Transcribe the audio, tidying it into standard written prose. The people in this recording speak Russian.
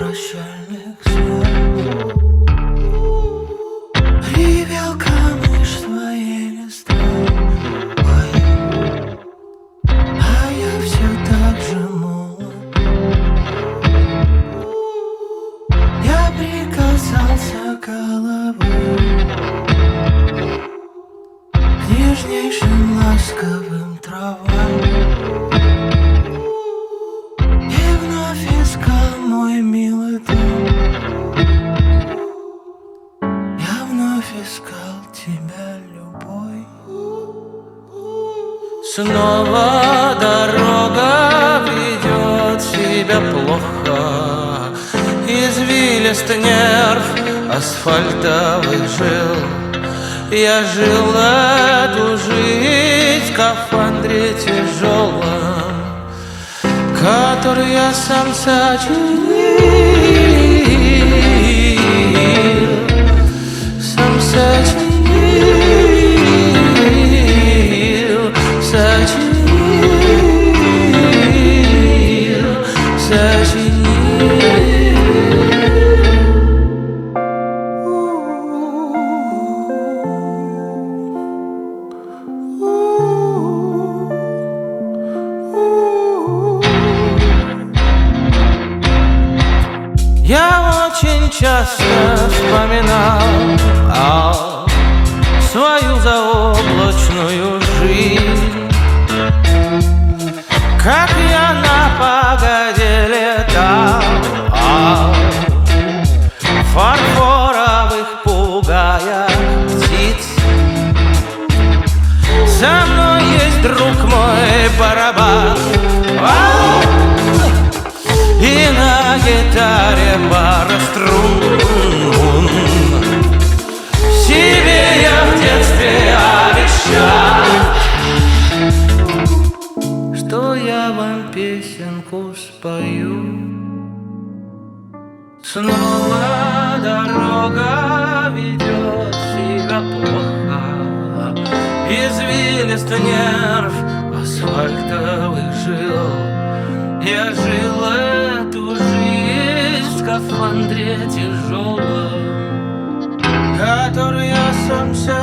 прощальных слов. Ревел камыш своей листвой, а я все так же молод. Я прикасался головой к нежнейшим ласковым травам и вновь искал мой милый дом. Я вновь искал тебя, любовь. Снова дорога ведет себя плохо, извилист нерв асфальтовых жил. Я жил эту жизнь в скафандре тяжелом, который я сам сочинил, сам сочинил, сочинил, сочинил. Я очень часто вспоминал свою заоблачную жизнь, как я на погоде летал, фарфоровых пугая птиц. Со мной есть друг мой барабан, и на гитаре пара струн. Себе я в детстве обещал, что я вам песенку спою. Снова дорога ведет себя плохо, извилист нерв асфальтовых жил. Я жил эту жизнь в скафандре тяжелом, который я сам